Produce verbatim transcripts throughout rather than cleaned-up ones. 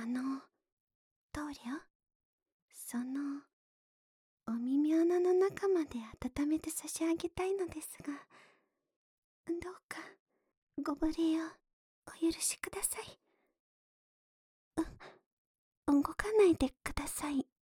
あの、棟梁、その、お耳穴の中まで温めて差し上げたいのですが、どうか、ご無礼をお許しください。う、動かないでください、ね。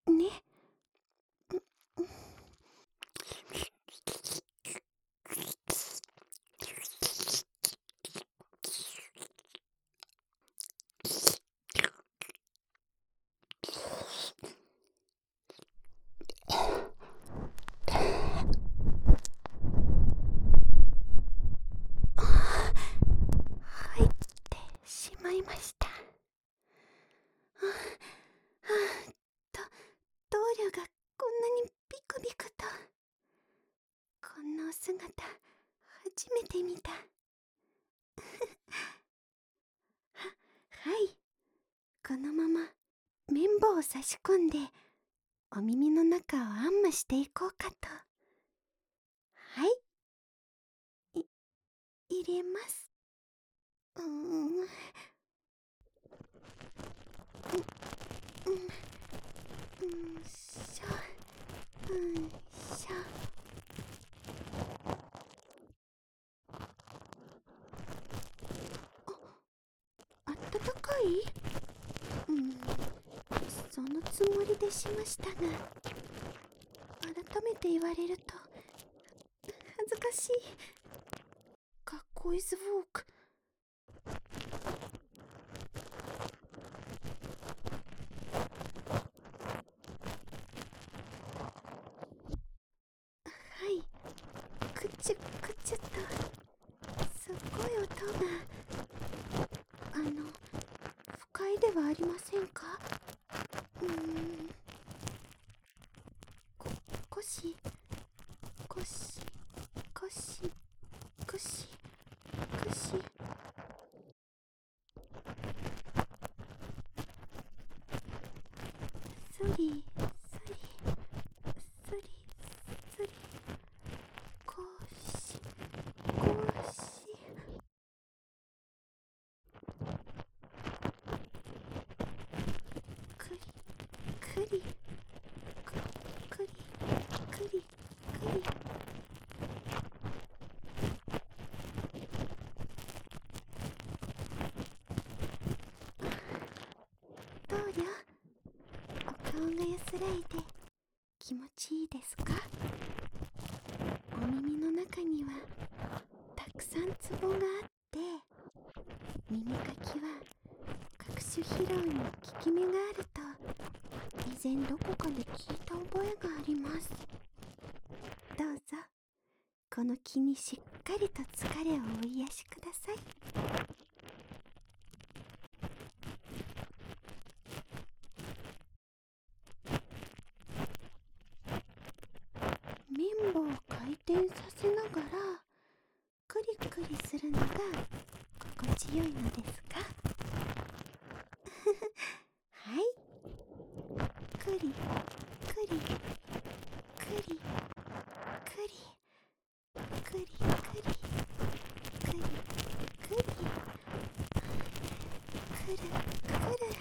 入ってしまいました。はあ、と、棟梁がこんなにビクビクと。こんなお姿、初めて見た。は、はい。このまま、綿棒を差し込んで、お耳の中をあんましていこうかと。はい。い、入れます。うーん。うん、うん、うんしょ、うんしょ。あ、あったかい？うん、そのつもりでしましたが、改めて言われると、恥ずかしい。学校イズウォーク。はい。くちゅくちゅと、すっごい音が。あの、不快ではありませんか？うーん。こ、こし、こし、こし、くし、くし。そり、そり、そり、そり。こし、こし。くり、くり、く、くり、くり、くり。棟梁、お顔が安らいで気持ちいいですか？お耳の中にはたくさんツボがあって、耳かきは各種疲労に効き目があると以前どこかで聞いた覚えがあります。どうぞ、この気にしっかりと疲れをお癒しください。綿棒を回転させながらクリクリするのが心地よいのですか？はい。くりくりくりくりくりくりくりくりくるくる